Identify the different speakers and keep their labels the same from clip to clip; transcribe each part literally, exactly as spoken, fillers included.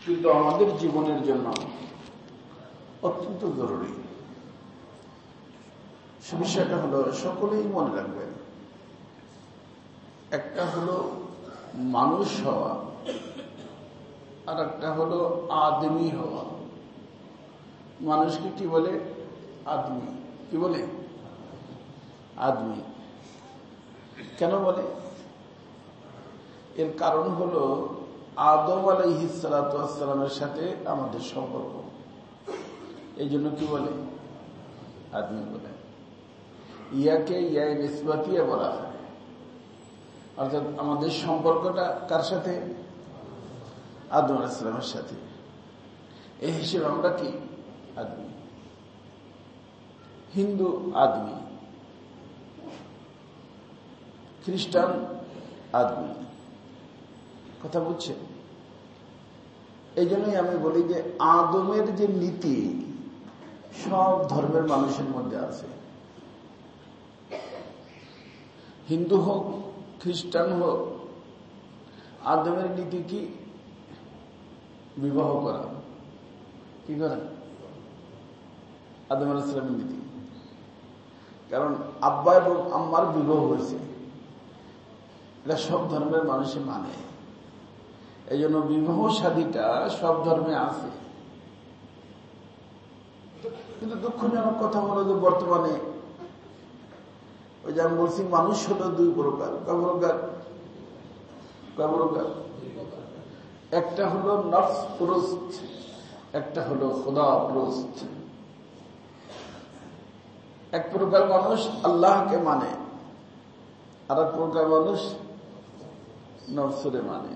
Speaker 1: কিন্তু আমাদের জীবনের জন্য অত্যন্ত জরুরি। সে বিষয়টা হলো, সকলেই মনে রাখবেন, একটা হলো মানুষ হওয়া, আর একটা হলো আদমি হওয়া। মানুষকে কি বলে? আদমি। কি বলে? আদমি। কেন বলে? এর কারণ হলো আদম আলাইহিস সালাতু ওয়াস সালামের সাথে আমাদের সম্পর্ক। এই জন্য কি বলে? আদমি বলে। ইয়াকে ইয়া নিসবাতিয়া বলা হয়, অর্থাৎ আমাদের সম্পর্কটা কার সাথে? আদম আলাইহিস সালামের সাথে। এই হিসেবে আমরা কি? আদমি। হিন্দু আদমি, খ্রিস্টান আদমি। কথা বুঝছেন? এই জন্যই আমি বলি যে আদমের যে নীতি সব ধর্মের মানুষের মধ্যে আছে। হিন্দু হোক, খ্রিস্টান হোক, আদমের নীতি কি? বিবাহ করা। কি করা? আদম আলাইহিস সালামের নীতি। কারণ আব্বা এবং আম্মার বিবাহ হয়েছে, এটা সব ধর্মের মানুষে মানে। এই জন্য বিবাহ শাদীটা সব ধর্মে আছে। কিন্তু দুঃখজনক কথা হলো যে বর্তমানে ওই যে আমি বলছি, মানুষ হলো দুই প্রকার। কয় প্রকার? কয় প্রকার? একটা হলো নফস প্রস্ত, একটা হলো খোদা প্রস্ত। এক প্রকার মানুষ আল্লাহকে মানে, আর এক প্রকার মানুষ নফসরে মানে।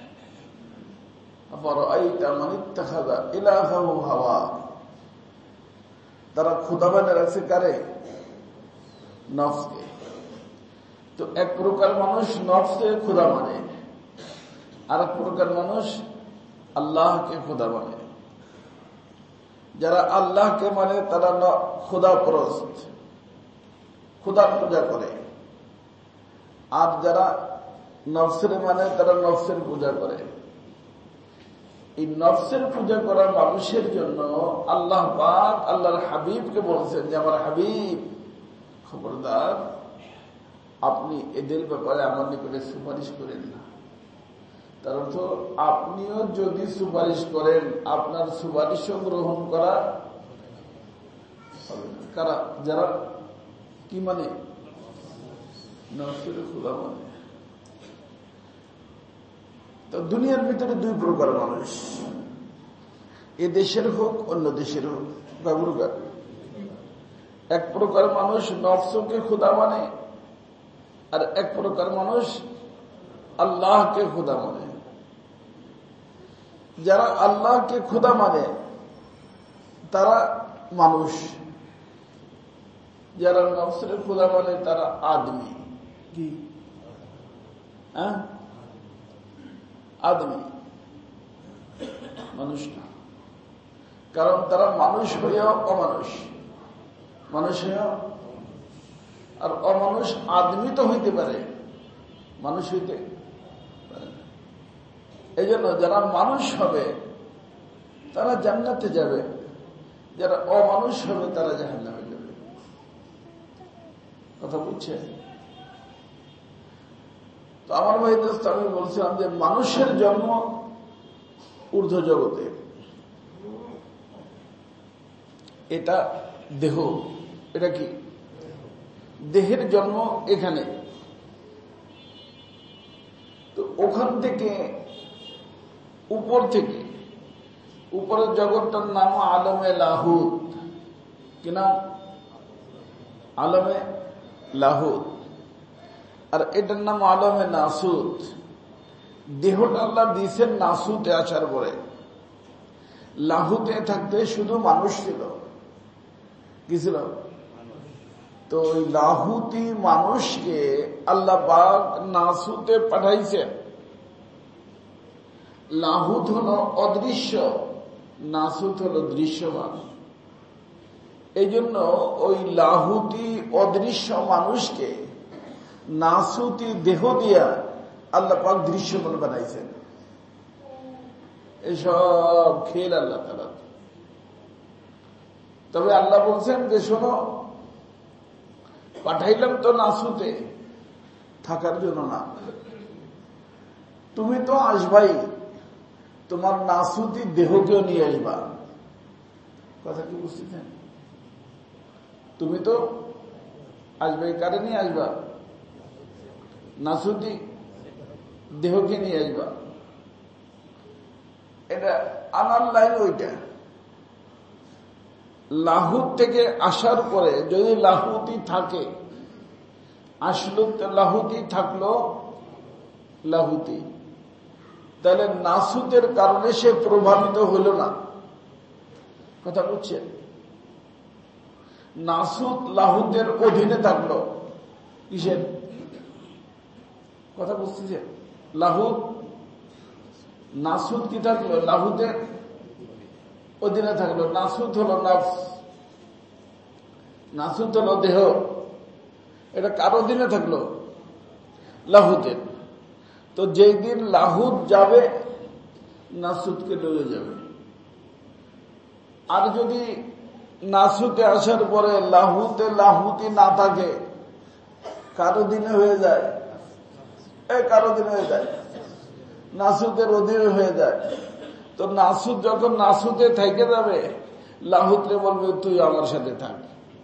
Speaker 1: তারা খোদা বানিয়ে রাখছে কারে? নফসকে। তো এক প্রকার মানুষ নফসকে খোদা মানে, আর এক প্রকার মানুষ আল্লাহকে খোদা মানে। যারা আল্লাহকে মানে তারা খোদা প্রস্ত, খোদার পূজা করে। আর যারা নফসের মানে তারা নফসের পূজা করে। এই নফসের পূজা করা মানুষের জন্য আল্লাহ পাক আল্লাহর হাবিবকে বলছেন যে আমার হাবিব, খবরদার আপনি এদের ব্যাপারে আমার নিকটে সুপারিশ করেন না। তার অর্থ আপনিও যদি সুপারিশ করেন, আপনার সুপারিশও গ্রহণ করা হবে না। কারা? যারা কি মানে? নফসের খোদা মানে। তো দুনিয়ার ভিতরে দুই প্রকার মানুষ, এ দেশের হোক অন্য দেশের হোক। প্রকার এক প্রকার মানুষ নফসকে খোদা মানে, আর এক প্রকার মানুষ আল্লাহকে খোদা মানে। যারা আল্লাহকে খোদা মানে তারা মানুষ, যারা নফসের খোদা মানে তারা আদমি। কি? হ্যাঁ, আদমি, মানুষ না। কারণ তারা মানুষ হইয়াও অমানুষ, মানুষ হইয়াও। আর অমানুষ আদমি তো হইতে পারে, মানুষ হইতে পারে না। এই জন্য যারা মানুষ হবে তারা জান্নাতে যাবে, যারা অমানুষ হবে তারা জাহান্নামে যাবে। কথা বুঝছে? তো আমার ভাই দোস্ত, আমি বলছিলাম যে মানুষের জন্ম ঊর্ধ্ব জগতে, এটা দেহ। এটা কি? দেহের জন্ম এখানে। তো ওখান থেকে উপর থেকে, উপরের জগৎটার নাম আলমে লাহুত। কি নাম? আলমে লাহুত। আর এটার নাম আলমে নাসুত। দেহটা আল্লাহ দিয়েছেন নাসুতে আসার পরে। লাহুতে থাকতে শুধু মানুষ ছিল। কি ছিল? তো ওই লাহুতি মানুষকে আল্লাহ পাক নাসুতে পাঠাইছেন। লাহুত হলো অদৃশ্য, নাসুত হলো দৃশ্যমান। এই জন্য ওই লাহুতি অদৃশ্য মানুষকে নাসুতি দেহ দিয়া আল্লাহ পাক দৃশ্যমান বানাইছেন। এসব খেল আল্লাহ তাআলা। তবে আল্লাহ বলছেন যে শোনো, পাঠাইলাম তো নাসুতে থাকার জন্য না, তুমি তো আসবাই, তোমার নাসুতি দেহকেও নিয়ে আসবা। কথা কি বুঝতেছেন? তুমি তো আসবাই, কারে নিয়ে আসবা? নাসুতি দেহকে নিয়ে আসবা। এটা আনার লাইন ওইটা। লাহুত থেকে আসার পরে যদি লাহুতি থাকে, আসলো লাহুতি থাকলো লাহুতি, তাহলে নাসুতের কারণে সে প্রভাবিত হইল না। কথা বুঝছেন? নাসুত লাহুতের অধীনে থাকলো। কিসের কথা বুঝতেছেন? লাহুত নাসুত কি থাকলো? লাহুতের অধীনে থাকলো। নাসুত হলো নফস, নাসুত হলো দেহ। এটা কার অধীনে থাকলো? লাহুতের। তো যেই দিন লাহুত যাবে, নাসুতকে লয়ে যাবে। আর যদি নাসুতে আসার পরে লাহুতে লাহুতি না থাকে, কারো দিনে হয়ে যায়, এই কারো দিনে হয়ে যায়, নাসুতের অধীনে হয়ে যায়। তো নাসুত যখন নাসুতে থেকে যাবে, লাহুতে বলবে তুই আমার সাথে থাক।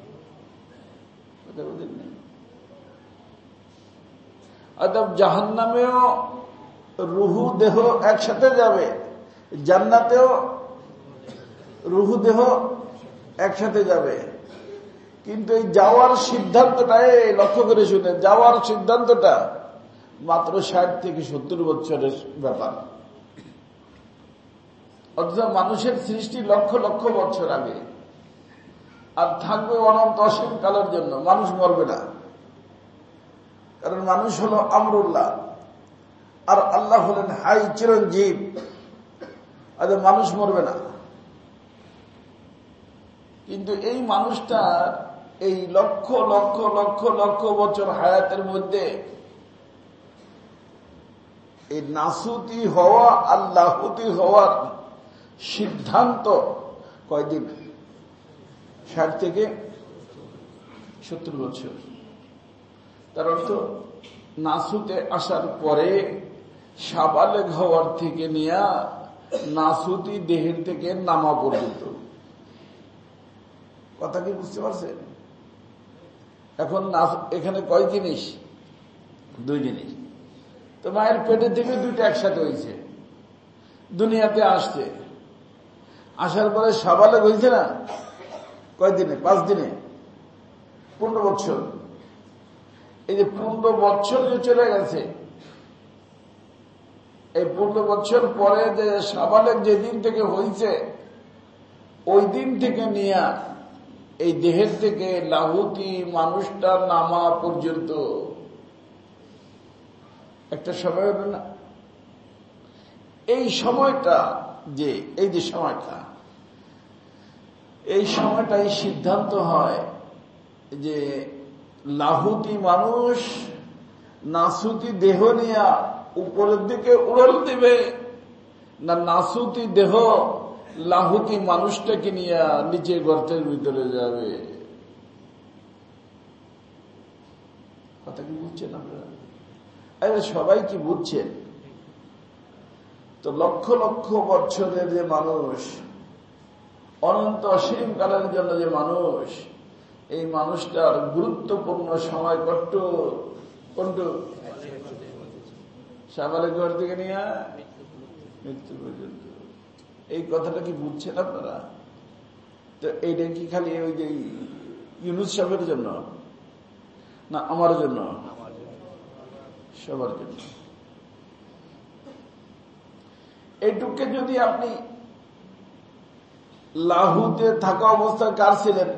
Speaker 1: অর্থাৎ জাহান্নামেও রুহু দেহ একসাথে যাবে, জান্নাতেও রুহু দেহ একসাথে যাবে। কিন্তু এই যাওয়ার সিদ্ধান্তটা, এই লক্ষ্য করে শুনে, যাওয়ার সিদ্ধান্তটা মাত্র ষাট থেকে সত্তর বছরের ব্যাপার। অথচ মানুষের সৃষ্টি লক্ষ লক্ষ বছর আগে, আর থাকবে অনন্ত অসীম কালের জন্য। মানুষ মরবে না, কারণ মানুষ হলো আমরুল্লাহ, আর আল্লাহ হলেন হাই, চিরঞ্জীব। আজ মানুষ মরবে না। কিন্তু এই মানুষটার এই লক্ষ লক্ষ লক্ষ লক্ষ বছর হায়াতের মধ্যে এই নাসুতি হওয়া আর লাহুতি হওয়ার সিদ্ধান্ত কয়দিন? ষাট থেকে সত্তর বছর। তার অর্থ নাসুতে আসার পরে সাবালেগ হওয়ার থেকে নিয়ে নাসুতি দেহের থেকে নামা পর্যন্ত। কথা কি বুঝতে পারছেন? এখন এখানে কয় জিনিস? দুই জিনিস। তো মায়ের পেটের থেকে দুইটা একসাথে হয়েছে, দুনিয়াতে আসছে। আসার পরে সাবালেগ হয়েছে না কয় দিনে? পাঁচ দিনে, পনেরো বছর। এই যে পনেরো বছর যে চলে গেছে, এই পনেরো বছর পরে যে সাবালেগ যেদিন থেকে হয়েছে, ওই দিন থেকে নিয়ে এই দেহের থেকে লাহুতি মানুষটা নামা পর্যন্ত একটা সময় হবে না? এই সময়টা যে এই যে সময়টা এই সময়টাই সিদ্ধান্ত হয় যে লাহুতি মানুষ নাসুতি দেহ নিয়ে উপরের দিকে উড়াল দেবে, না নাসুতি দেহ লাহুতি মানুষটাকে নিয়ে নিচে গর্তের ভিতরে যাবে। কথা কি বুঝছেন আপনারা? আরে সবাই কি বুঝছেন? তো লক্ষ লক্ষ বছরের যে মানুষ, অনন্ত অসীম কালের জন্য যে মানুষ, এই মানুষটার গুরুত্বপূর্ণ সময় কত কোনটু? সাবালেগ ঘর থেকে নিয়ে মৃত্যু পর্যন্ত। এই কথাটা কি বুঝছেন আপনারা? তো এইটা কি খালি ওই যে ইউনুস সাহেবের জন্য না আমার জন্য? সবার জন্য। এইটুকে যদি আপনি লাহুতে থাকা অবস্থায় কার ছিলেন?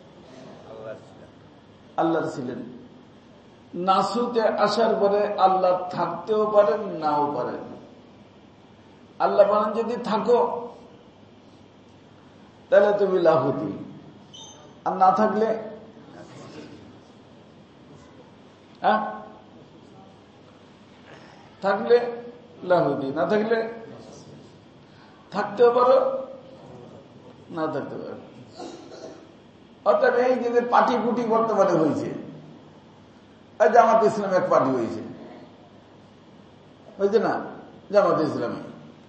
Speaker 1: আল্লাহর ছিলেন। নাসুতে আসার পরে আল্লাহ থাকতেও পারেন, নাও পারেন। আল্লাহ বলেন যদি থাকো তাহলে তুমি লাহুতি, আর না থাকলে হ্যাঁ থাকলে লাহুতি, না থাকলে। থাকতেও পারো, না থাকতে পারো। অর্থাৎ এই যে পার্টি পুটি বর্তমানে হয়েছে, জামাত ইসলাম এক পার্টি হয়েছে, হয়েছে না? জামাত ইসলামী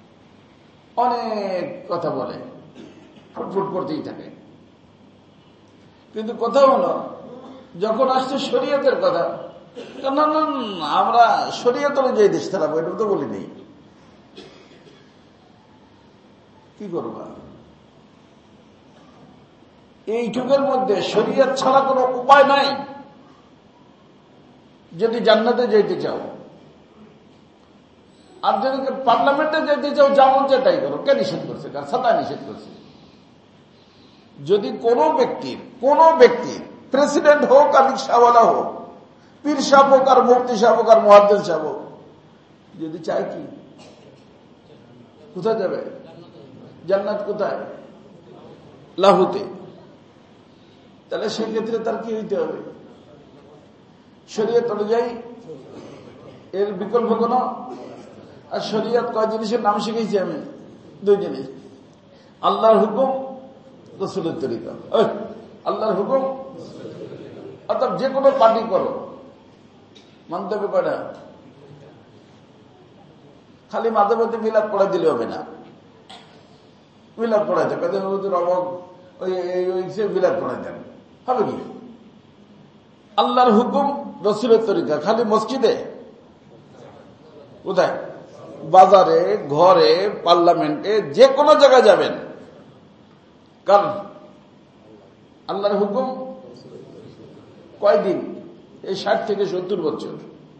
Speaker 1: অনেক কথা বলে, ফুটফুট করতেই থাকে, কিন্তু কথা হলো যখন আসছে শরীয়তের কথা, না না আমরা শরীয়ত অনুযায়ী দেশ চালাবো, এটা তো বলি নেই। কি করবা? এই যুগের মধ্যে শরীয়ত ছাড়া কোনো উপায় নাই। যদি জান্নাতে যেতে চাও, আর যদি পার্লামেন্টে যেতে চাও, যেমন যেটাই করো, কে নিষেধ করছে? কার সাথে নিষেধ করছে? যদি কোনো ব্যক্তির কোনো ব্যক্তির প্রেসিডেন্ট হোক আর রিক্সাওয়ালা হোক, পীর সাহেব হোক আর মুফতি সাহেব হোক আর মুহাদ্দিস সাহেব হোক, যদি চায় কি কোথায় যাবে? জান্নাত কোথায়? লাহুতে। তাহলে সেক্ষেত্রে তার কি হইতে হবে? শরীয়ত অনুযায়ী এর বিকল্প কোন? আর শরীয়ত কয় জিনিসের নাম শিখেছি আমি? দুই জিনিস, আল্লাহর হুকুম, রাসূলের তরিকা। আল্লাহর হুকুম অর্থাৎ যে কোনো পার্টি করো, মানতে হবে কয়টা? খালি মাঝে মধ্যে মিলাদ পড়া দিলে হবে না। মিলাদ পড়াইতে রবক ওই মিলাদ পড়াই দেন, হবে কি? আল্লাহর হুকুম, রাসূলের তরিকা। খালি মসজিদে? কোথায়? বাজারে, ঘরে, পার্লামেন্টে, যে কোনো জায়গায় যাবেন, কারণ আল্লাহর হুকুম কয়দিন? এই ষাট থেকে সত্তর বছর।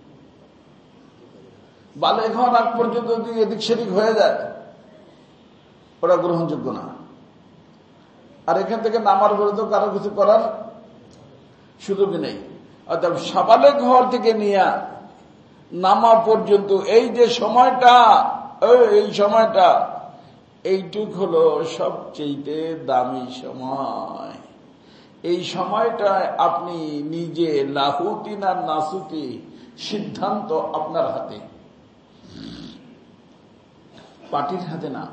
Speaker 1: বালেগ হওয়ার আগ পর্যন্ত যদি এদিক সেদিক হয়ে যায়, ওটা গ্রহণযোগ্য না। আর এখান থেকে নামার পরে তো কারো কিছু করার সুযোগ নেই। অর্থাৎ সাবালেগ হওয়ার থেকে নিয়ে নামা পর্যন্ত এই যে সময়টা, এই সময়টা এইটুক হলো সবচেয়ে দামি সময়। এই সময়টায় আপনি নিজে লাহুতি না নাসুতি সিদ্ধান্ত আপনার হাতে, পার্টির হাতে না,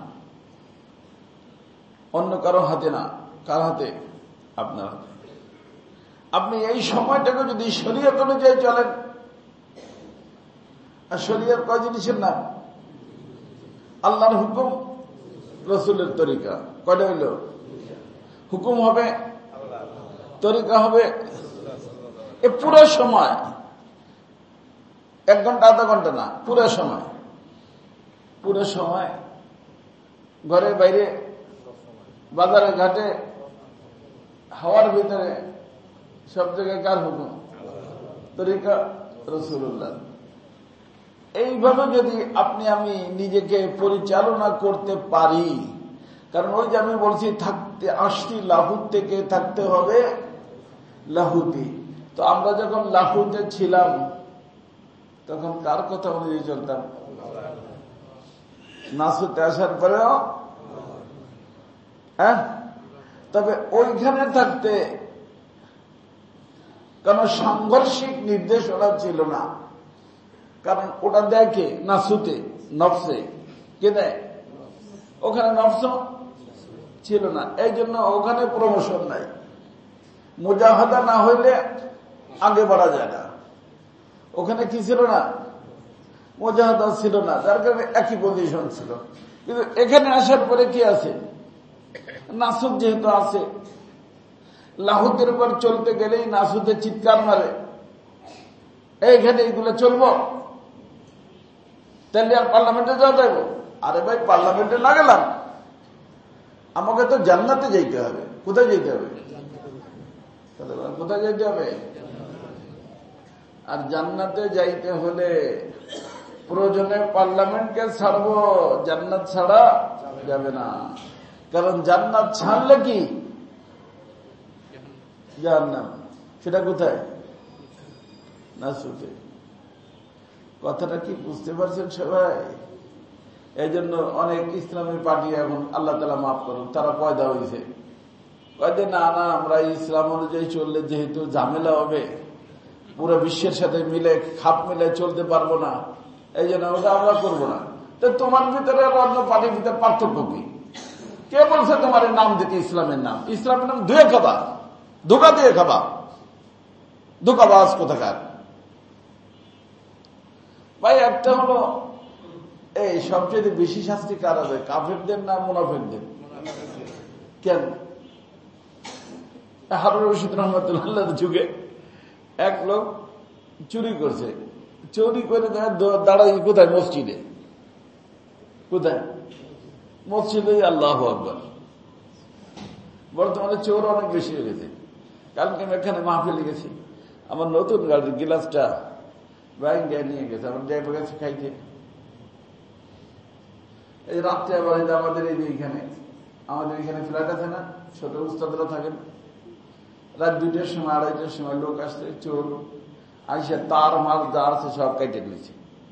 Speaker 1: অন্য কারো হাতে না। কার হাতে? আপনার হাতে। আপনি এই সময়টাকে যদি শরীয়ত অনুযায়ী চলেন, আর শরীয়ত কয় জিনিসের নাম? আল্লাহর হুকুম, রাসূলের তরিকা। কয়টা হইল? হুকুম হবে, তরিকা হবে। এ পুরো সময়, এক ঘন্টা আধা ঘন্টা না, পুরো সময়। পুরো সময় ঘরে বাইরে, বাজারে ঘাটে, হাওয়ার ভিতরে, সব জায়গায় কার হুকুম? তরিকা রাসূলুল্লাহ। এইভাবে যদি আপনি আমি নিজেকে পরিচালনা করতে পারি, কারণ ওই যে আমি বলছি থাকতে আসছি লাহুত থেকে, থাকতে হবে লাহুতি। তো আমরা যখন লাহুতে ছিলাম তখন কার কথা অনুযায়ী চলতাম? নাসুতে আসার পরেও হ্যাঁ, তবে ওইখানে থাকতে কোন সাংঘর্ষিক নির্দেশনা ছিল না, কারণ ওটা দেখে নাসুতে, নফসে। কে দেয়? ওখানে নফস ছিল না, এই জন্য ওখানে প্রমোশন নাই। মুজাহাদা না হইলে আগে বাড়া যায় না। ওখানে কি ছিল না? মুজাহাদা ছিল না, যার কারণে একই পজিশন ছিল। কিন্তু এখানে আসার পরে কি আছে? নাসুদ যেহেতু আছে, লাহুতের উপর চলতে গেলেই নাসুদে চিৎকার মারে, এইখানে এইগুলো চলবো, তাহলে আর পার্লামেন্টে যাওয়া যাবো? আরে ভাই, পার্লামেন্টে না গেলাম, আমাকে তো জান্নাতে যেতে হবে। কোথায় যেতে হবে? কোথায় যেতে হবে? আর জান্নাতে যাইতে হলে প্রয়োজনে পার্লামেন্টকে ছাড়বো, জান্নাত ছাড়া যাবে না। কারণ জান্নাত ছাড়লে কি জাহান্নাম, সেটা কোথায়? নাসুতে। কথাটা কি বুঝতে পারছেন সবাই? এই জন্য অনেক ইসলামী পার্টি এখন, আল্লাহ তাআলা মাফ করুন, তারা পয়দা হয়েছে। কয়দিন না না আমরা ইসলাম অনুযায়ী চললে যেহেতু ঝামেলা হবে, পুরো বিশ্বের সাথে মিলে খাপ মিলে চলতে পারবো না, এই জন্য ওটা আমরা করবো না। তো তোমার ভিতরে আর অন্য পার্টির ভিতরে পার্থক্য কি? কে বলছে তোমার নাম দিতে ইসলামের নাম? ইসলামের নাম ধুয়ে খাবা, ধোকা দিয়ে খাবা, ধোকাবাজ কোথাকার। ভাই একটা হলো এই সবচেয়ে বেশি শাস্তি কার হবে, কাফেরদের না মুনাফিকদের? কেন? হারুন রশিদ রহমতুল্লাহ যুগে এক লোক চুরি করছে, চুরি করে দাঁড়াই কোথায়? মসজিদে। কোথায়? মসজিদে। আল্লাহু আকবার। বর্তমানে চোর অনেক বেশি হয়ে গেছে। কালকে আমি এখানে মাহফিলে গেছি, আমার নতুন গাড়ির গ্লাসটা ব্যাংকে নিয়ে গেছে, আমার ড্রাইভার কাছে খাইতে। এই রাত্রে আবার আমাদের এই যে এখানে আমাদের এখানে ফ্ল্যাট আছে না, ছোট উস্তাদরা থাকেন, রাত দুইটার সময় আড়াইটার সময় লোক আসছে, চোর আইসে তার মাল যা আছে সব কেটে নিয়েছে।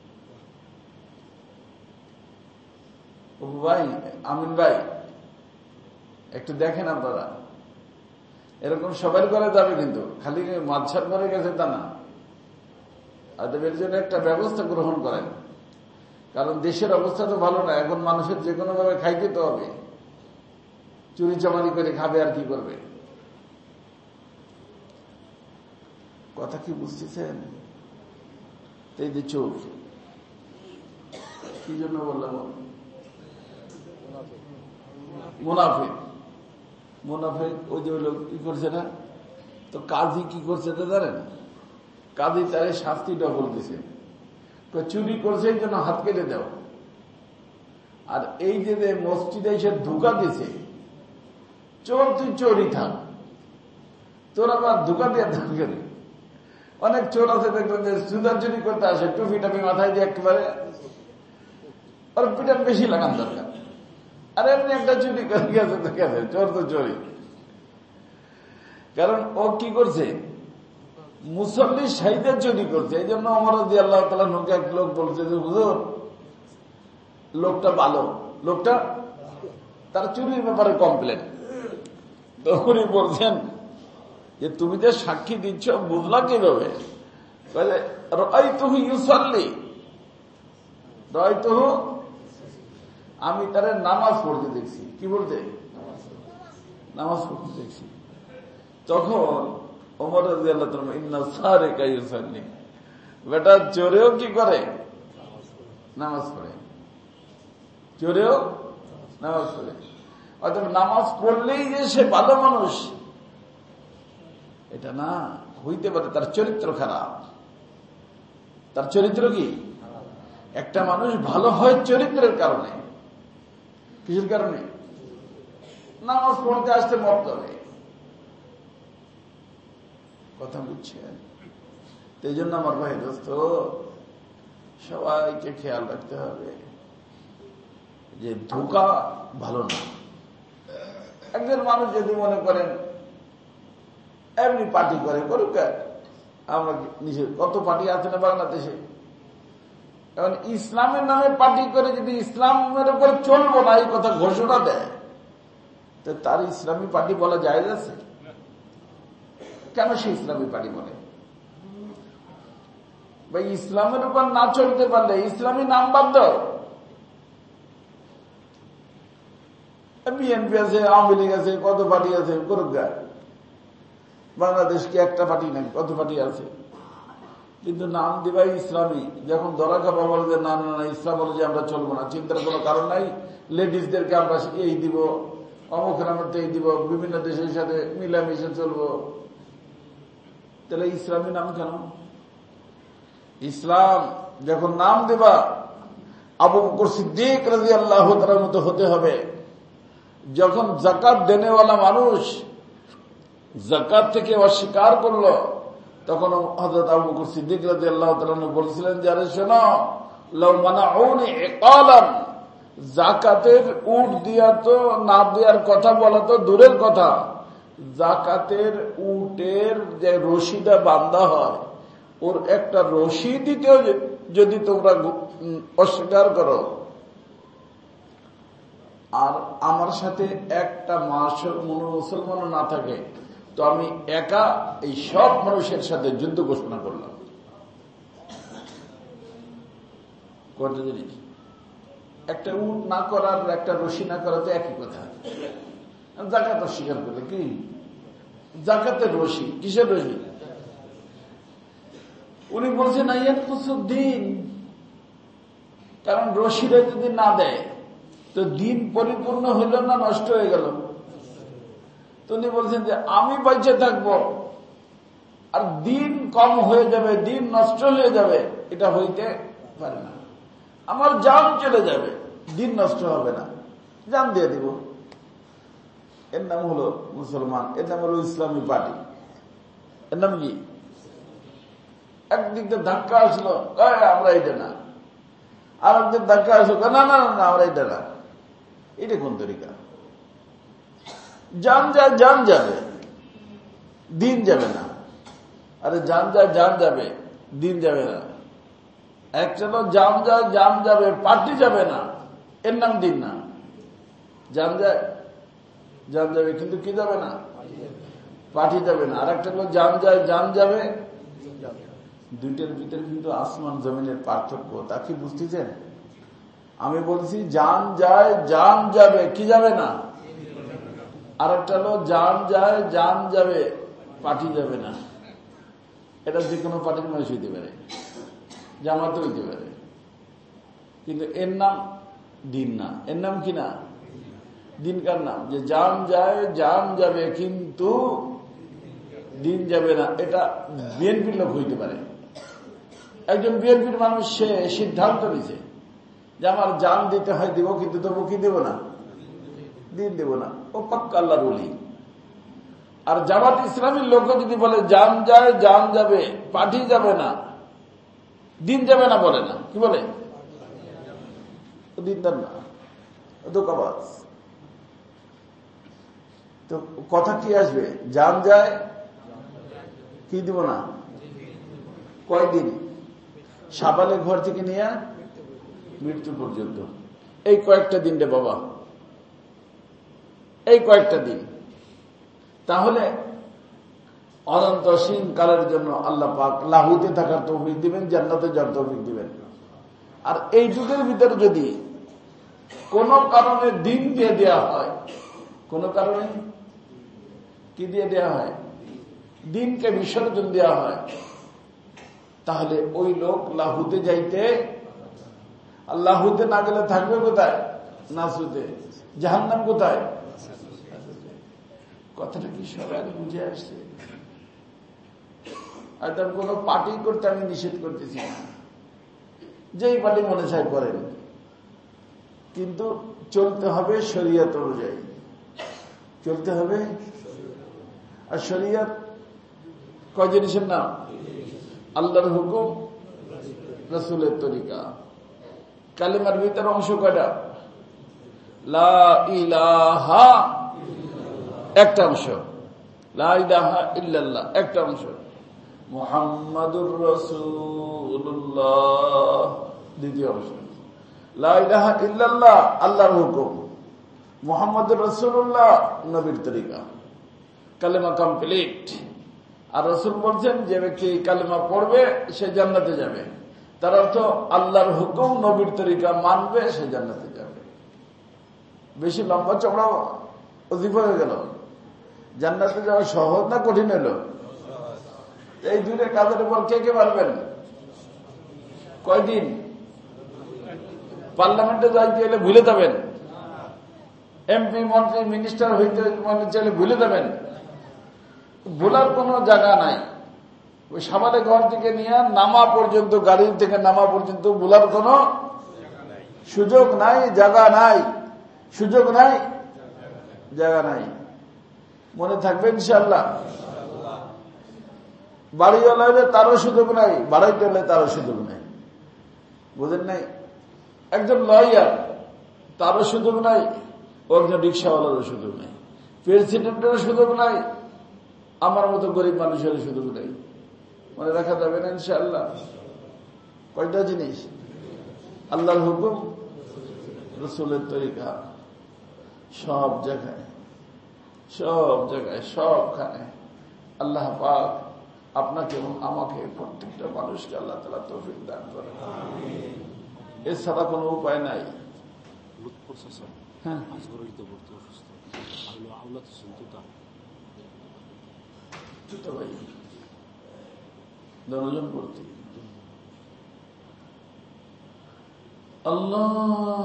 Speaker 1: ভাই আমিন ভাই একটু দেখেন আপনারা, এরকম সবাই করে যাবে, কিন্তু খালি মাঝার করে গেছে তা না। আর এর জন্য একটা ব্যবস্থা গ্রহণ করেন, কারণ দেশের অবস্থা তো ভালো না। এখন মানুষের যে কোনো ভাবে খাইতে তো হবে, চুরি চামারি করে খাবে আর কি করবে? কথা কি বুঝতেছেন? এই যে চোর, কি জন্য বললাম? মুনাফিক। মুনাফিক ওই যে লোক কি করছে না, তো কাজী কি করছে তো জানেন? কাজী তারে শাস্তি ডবল দিছে, তো চুরি করছে এই জন্য হাত কেটে দাও। আর এই যে মসজিদে এসে ধোকা দিছে, চোর তুই চোরই থাক, তোর আবার ধোকা দিয়ে থাকবে। অনেক চোর আছে দেখবেন যে সুদার চুরি করতে আসে, টুপি টাপি মাথায় দিয়ে একেবারে, ওর পিটার বেশি লাগান দরকার। আর এমনি একটা চুরি করে গেছে তো গেছে, চোর তো চোরই। কারণ ও কি করছে, মুসল্লি শাহিদের চুরি করছে। এই জন্য ওমর রাদিয়াল্লাহু তাআলা নকে এক লোক বলছে যে হুজুর লোকটা ভালো, লোকটা তার চুরির ব্যাপারে কমপ্লেন। তখনই বলছেন যে তুমি যে সাক্ষী দিচ্ছ বুঝলা কিভাবে? রাআইতুহু ইউসাল্লি, রাআইতুহু, আমি তার নামাজ পড়তে দেখছি। কি বলতে? নামাজ পড়তে দেখছি। তখন ওমর রাদিয়াল্লাহু তাআলা ইন্না সারিকা ইউসাল্লি, বেটা চোরেও কি করে? নামাজ পড়ে। চোরেও নামাজ পড়ে। অর্থাৎ নামাজ পড়লেই যে সে ভালো মানুষ এটা না, হইতে পারে তার চরিত্র খারাপ। তার চরিত্র কি? একটা মানুষ ভালো হয় চরিত্রের কারণে। কিসের কারণে? নামাজ পড়তে আসতে মরতে হবে। কথা বুঝছেন? এই জন্য আমার ভাই দোস্ত সবাইকে খেয়াল রাখতে হবে যে ধোঁকা ভালো না। একজন মানুষ যদি মনে করেন এমনি পার্টি করে করুক, আমরা নিজের কত পার্টি আছে না বাংলাদেশে, এখন ইসলামের নামে পার্টি করে যদি ইসলামের উপর চলবো না এই কথা ঘোষণা দেয়, তো তার ইসলামী পার্টি বলা যায় আছে? কেন সে ইসলামী পার্টি বলে? ভাই ইসলামের উপর না চলতে পারলে ইসলামী নাম বাদ দাও। বিএনপি আছে, আওয়ামী লীগ আছে, কত পার্টি আছে, করুক গা। বাংলাদেশ কি একটা পার্টি নাই, কত পার্টি আছে, কিন্তু নাম দিবাই ইসলামী। যখন ধরা খাবা বলে যে না না না ইসলাম বলে যে আমরা চলবো না, চিন্তার কোনো কারণ নাই। লেডিসদেরকে আমরা এই দিব, অমুক নামতে এই দিব, বিভিন্ন দেশের সাথে মিলামিশে চলবো, তাহলে ইসলামী নাম কেন? ইসলাম যখন নাম দেবা আবু বকর সিদ্দিক রাদিয়াল্লাহু তাআলার মতো হতে হবে। যখন যাকাত দেনেওয়ালা মানুষ যাকাত থেকে অস্বীকার করলো, তখন হযরত আবু বকর সিদ্দিক রাদিয়াল্লাহু তাআলা বলেছিলেন যে আরে শোনো, লাউ মানাউনি ইকালান, যাকাতের উট দিয়া তো না দেওয়ার কথা বলা তো দূরের কথা, যাকাতের উটের যে রশিটা বাঁধা হয় ওর একটা রশি দিতেও যদি তোমরা অস্বীকার করো, আর আমার সাথে একটা মুসলমান না থাকে, তো আমি একা এই সব মানুষের সাথে যুদ্ধ ঘোষণা করলাম। কত জিনিস একটা উট না করার একটা রশি না করা তো একই কথা। জাকাত অস্বীকার করে কি জাকাতের রশি, কিসের রশি? উনি বলছেন দিন, কারণ রশিটা যদি না দেয় তো দিন পরিপূর্ণ হইল না নষ্ট হয়ে গেল? তো উনি বলছেন যে আমি বেঁচে থাকবো আর দিন কম হয়ে যাবে, দিন নষ্ট হয়ে যাবে, এটা হইতে পারে না। আমার জান চলে যাবে, দিন নষ্ট হবে না, জান দিয়ে দিব। এর নাম হলো মুসলমান, এর নাম হলো ইসলামী পার্টি। এর নাম কি? একদিক দিয়ে ধাক্কা আসলো, আমরা এটা না, আর একদিন ধাক্কা আসলো, না না না আমরা এটা না। এটা কোন তরিকা? জান যায় জান যাবে, দিন যাবে না। আরে জান যায় জান যাবে, দিন যাবে না। একটা তো জান যায় জান যাবে, পার্টি যাবে না, এর নাম দিন না। জান যায় জান যাবে, কিন্তু কি যাবে না? পার্টি যাবে না। আর একটা হলো জান যায় জান যাবে, দুইটার ভিতরে কিন্তু আসমান জমিনের পার্থক্য। তা কি বুঝতেছেন? আমি বলছি জান যায় জান যাবে, কি যাবে না? আর একটা হলো জান যায় জান যাবে, পার্টি যাবে না। এটা যে কোনো পার্টির মানুষ হইতে পারে, জামাতে হইতে পারে, কিন্তু এর নাম দিন না। এর নাম কি না? দিনকার নাম। যে জান যায় জান যাবে কিন্তু দিন যাবে না, এটা বিএনপির লোক হইতে পারে। একজন বিএনপির মানুষ, সে সিদ্ধান্ত নিছে যে আমার জান দিতে হয়, দিব, কিন্তু তবু কি দেব না? দিন দেব না। ও পাক্কা আল্লাহর ওলি। আর জামাত ইসলামীর লোক যদি বলে জান যায় জান যাবে, পার্টি যাবে না, দিন যাবে না, বলে না, কি বলে? দিনদার না, ধোঁকাবাজ। তো কথা কি আসবে? জান যায়, কি দিব না? কয়দিন? সাবালে ঘর থেকে নিয়ে মৃত্যু পর্যন্ত, এই কয়েকটা দিন রে বাবা, এই কয়েকটা দিন। তাহলে অনন্ত সিং কালের জন্য আল্লাহ পাক লাহুতে থাকার তৌফিক দিবেন, জান্নাতে যাওয়ার তৌফিক দিবেন। আর এই যুগের ভিতরে যদি কোন কারণে দিন দিয়ে দেওয়া হয়, কোন কারণে কি দিয়ে দেওয়া হয়? দিনকে বিসর্জন দেওয়া হয়, তাহলে ওই লোক লাহুতে যাইতে, আর লাহুতে না গেলে থাকবে কোথায়? নাসুতে। জাহান্নাম কোথায়? কথাটা কি সবাই বুঝে আসছে? আর তার কোন পার্টি করতে আমি নিষেধ করতেছি না, যেই পার্টি মনে চায় করেন, কিন্তু চলতে হবে শরীয়ত অনুযায়ী, চলতে হবে। আর শরীয়ত কয় জিনিসের নাম? আল্লাহর হুকুম, রাসূলের তরিকা। কালিমার ভিতরে অংশ কয়টা? লা ইলাহা একটা অংশ, লা ইলাহা ইল্লাল্লাহ একটা অংশ, মুহাম্মাদুর রাসূলুল্লাহ দ্বিতীয় অংশ। লা ইলাহা ইল্লাল্লাহ আল্লাহর হুকুম, মুহাম্মাদুর রাসূলুল্লাহ নবীর তরিকা। কালেমা কমপ্লিট। আর রাসূল বলছেন যে ব্যক্তি কালেমা পড়বে সে জান্নাতে যাবে। তার অর্থ আল্লাহর হুকুম নবীর তরিকা মানবে, সে জান্নাতে যাবে। বেশি লম্বা চওড়া অধিক হয়ে গেল। জান্নাতে যাওয়া সহজ না কঠিন হলো? এই দুইটা কাজের উপর কে কে পারবেন? কয়দিন? পার্লামেন্টে যাইতে গেলে ভুলে যাবেন, এমপি মন্ত্রী মিনিস্টার হইতে চাইলে ভুলে যাবেন, ভোলার কোন জায়গা নাই। ওই সাবালে ঘর থেকে নিয়ে নামা পর্যন্ত, গাড়ি থেকে নামা পর্যন্ত ভোলার কোন সুযোগ নাই, জায়গা নাই, সুযোগ নাই, জায়গা নাই। মনে থাকবে ইনশাআল্লাহ। বাড়িওয়ালা হলে তারও সুযোগ নাই, বাড়াইতে হলে তারও সুযোগ নাই, বুঝেন নাই? একজন লয়ার, তারও সুযোগ নাই, ও একজন রিক্সাওয়ালারও সুযোগ নাই, প্রেসিডেন্টেরও সুযোগ নাই, আমার মতো গরিব মানুষের সুযোগ নাই। মনে রাখা যাবে না ইনশাআল্লাহ? কয়টা জিনিস? আল্লাহর হুকুম, রাসূলের তরিকা, সব জায়গায়, সব জায়গায়, সবখানে আল্লাহ পাক আপনাকে এবং আমাকে, প্রত্যেকটা মানুষকে আল্লাহ তাআলা তৌফিক দান করেন। এছাড়া কোনো উপায় নাই। হ্যাঁ জুতা ভাই দশজন করতে আল্লাহ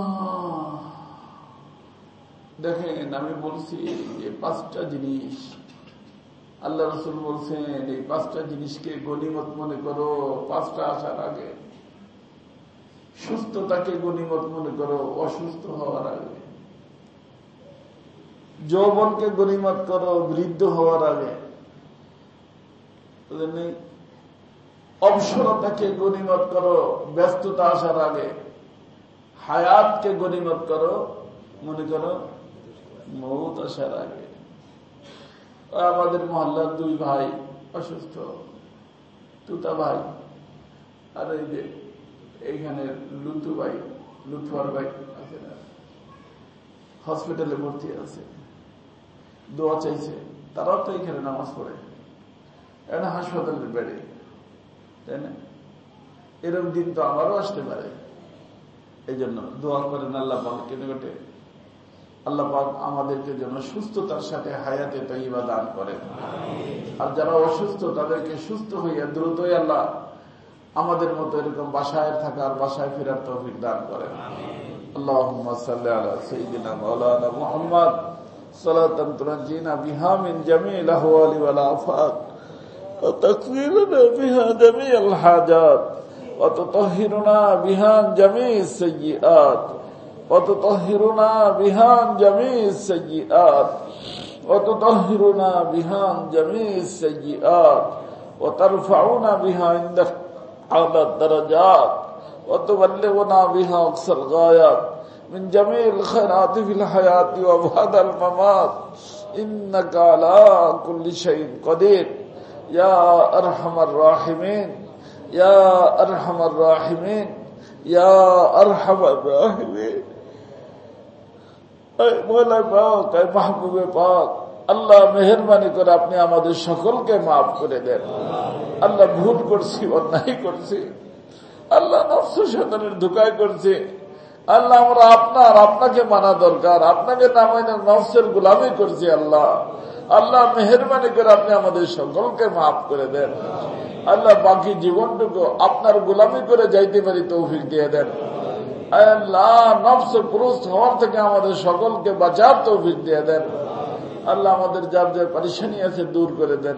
Speaker 1: দেখেন, আমি বলছি যে পাঁচটা জিনিস আল্লাহ রাসূল বলছেন, এই পাঁচটা জিনিসকে গনিমত মনে করো। পাঁচটা আসার আগে সুস্থতাকে গনিমত মনে করো, অসুস্থ হওয়ার আগে যৌবনকে গনিমত করো, বৃদ্ধ হওয়ার আগে অবসরতাকে গনিমত করো, ব্যস্ততা আসার আগে হায়াতকে গনিমত করো, মনে করো মৌত আসার আগে। আমাদের মহল্লার দুই ভাই অসুস্থ, তুতা ভাই আর এই যে এইখানে লুতু ভাই, লুথুয়ার ভাই আছে না, হসপিটালে ভর্তি আছে, দোয়া চাইছে। তারাও তো এইখানে নামাজ পড়ে, এখন হাসপাতালের বেড়ে, তাই না? এরকম দিন তো আমারও আসতে পারে। এই জন্য দোয়া করেন আল্লাহ পাকের নিকটে, আল্লাহ পাক আমাদেরকে যেন সুস্থতার সাথে হায়াতে তাইয়্যিবা দান করেন। আর যারা অসুস্থ তাদেরকে সুস্থ হইয়া দ্রুতই আল্লাহ আমাদের মতো এরকম বাসায় থাকার, বাসায় ফেরার তৌফিক দান করেন। আল্লাহুম্মা সাল্লি আলা সাইয়্যিদিনা মাওলানা মুহাম্মদ সালাতান তুনজিনা বিহা মিন জামিল আহওয়ালি ওয়াল আফাত ওয়া তাকফিরুনা বিহা জামিল হাজাত ওয়া তুতাহহিরুনা বিহা জামিস সাইয়্যাত وتطهرنا بها جميع السيئات وتطهرنا بها جميع السيئات وترفعنا بها عندك أعلى الدرجات وتبلغنا بها أقصى الغايات من جميع الخيرات في الحياة وبعد الممات إنك على كل شيء قدير يا أرحم الراحمين يا أرحم الراحمين يا أرحم الراحمين। মাহবুবে পাক, আল্লাহ মেহেরবানি করে আপনি আমাদের সকলকে মাফ করে দেন। আল্লাহ ভুল করছি, অন্যায় করছি, আল্লাহ নফস শয়তানের ধোঁকায় করছি। আল্লাহ আমরা আপনার আপনাকে মানা দরকার, আপনাকে না মানে নফসের গোলামি করছি। আল্লাহ আল্লাহ মেহেরবানি করে আপনি আমাদের সকলকে মাফ করে দেন। আল্লাহ বাকি জীবনটুকু আপনার গোলামি করে যাইতে পারি তৌফিক দিয়ে দেন। আল্লাহ নফস পুরুষ হওয়ার থেকে আমাদের সকলকে বাঁচার তৌফিক দিয়ে দেন। আল্লাহ আমাদের যার যে পরেশানি আছে দূর করে দেন।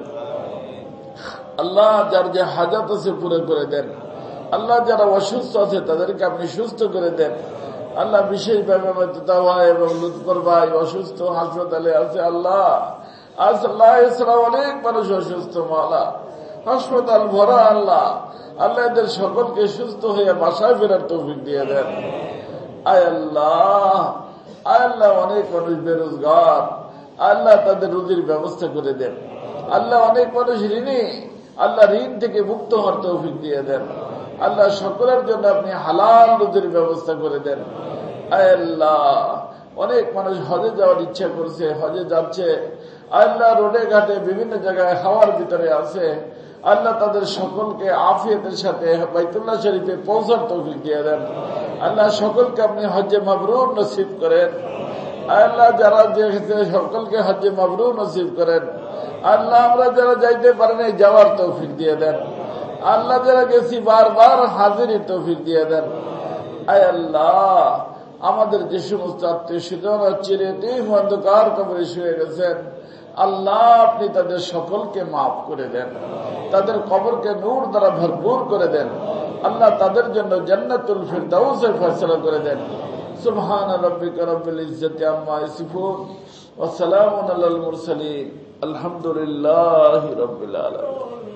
Speaker 1: আল্লাহ যার যে হাজাত আছে পুরো করে দেন। আল্লাহ যারা অসুস্থ আছে তাদেরকে আপনি সুস্থ করে দেন। আল্লাহ বিশেষভাবে তুতা ভাই এবং লুৎফর ভাই অসুস্থ, হাসপাতালে আছে। আল্লাহ আজ আল্লাহ অনেক মানুষ অসুস্থ, মাওলা হাসপাতাল ভরা। আল্লাহ আল্লাহ এদের সকলকে সুস্থ হয়ে বাসায় ফেরার তৌফিক দিয়ে দেন। আয় আল্লাহ আয় আল্লাহ অনেক মানুষ বেরোজগার, আল্লাহ তাদের রুজির ব্যবস্থা করে দেন। আল্লাহ অনেক মানুষ ঋণী, আল্লাহ ঋণ থেকে মুক্ত হওয়ার তৌফিক দিয়ে দেন। আল্লাহ সকলের জন্য আপনি হালাল রুজির ব্যবস্থা করে দেন। আয় আল্লাহ অনেক মানুষ হজে যাওয়ার ইচ্ছা করছে, হজে যাচ্ছে। আল্লাহ রোডে ঘাটে বিভিন্ন জায়গায় হাওয়ার ভিতরে আছে। আল্লাহ তাদের সকলকে আফিয়তের সাথে বাইতুল্লাহ শরীফে পৌঁছার তৌফিক দিয়ে দেন। আল্লাহ সকলকে আপনি হজ্জে মাবরুর নসিব করেন। আল্লাহ যারা দেখেছে সকলকে হজ্জে মাবরুর নসিব করেন। আল্লাহ আমরা যারা যাইতে পারেন এই যাওয়ার তৌফিক দিয়ে দেন। আল্লাহ যারা গেছি বারবার হাজিরির তৌফিক দিয়ে দেন। আয় আল্লাহ আমাদের যে সমস্ত আত্মীয় স্বজন চিরদিন অন্ধকার কবরে শুয়ে গেছেন, আল্লাহ আপনি তাদের সকলকে মাফ করে দেন, তাদের কবরকে নূর দ্বারা ভরপুর করে দেন। আল্লাহ তাদের জন্য জান্নাতুল ফিরদাউসের ফয়সালা করে দেন। সুবহান রাব্বিকা রাব্বিল ইজ্জাতি আম্মা ইয়াসিফুন ওয়া সালামুন আলাল মুরসালিন আলহামদুলিল্লাহি রাব্বিল আলামিন।